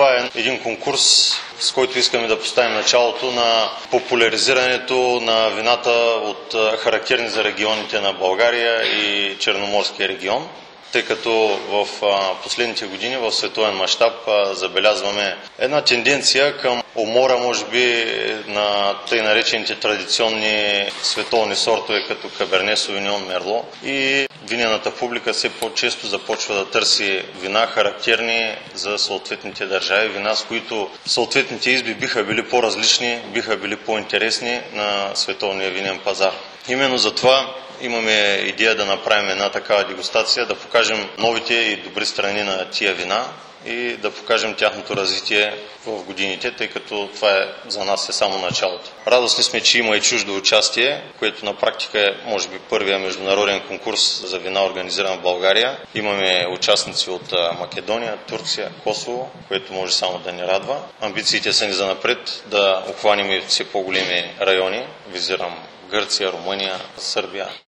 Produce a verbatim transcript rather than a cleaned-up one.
Това е един конкурс, с който искаме да поставим началото на популяризирането на вината от характерни за регионите на България и Черноморския регион, тъй като в последните години в световен мащаб забелязваме една тенденция към умора, може би, на тъй наречените традиционни световни сортове, като Каберне, Совиньон, Мерло, и винената публика все по-често започва да търси вина, характерни за съответните държави, вина, с които съответните изби биха били по-различни, биха били по-интересни на световния винен пазар. Именно за това имаме идея да направим една такава дегустация, да покажем новите и добри страни на тия вина и да покажем тяхното развитие в годините, тъй като това е, за нас е само началото. Радостни сме, че има и чуждо участие, което на практика е, може би, първия международен конкурс за вина, организиран в България. Имаме участници от Македония, Турция, Косово, което може само да ни радва. Амбициите са ни за напред да обхванем и все по-големи райони. Визирам Гърция, Румъния, Сърбия.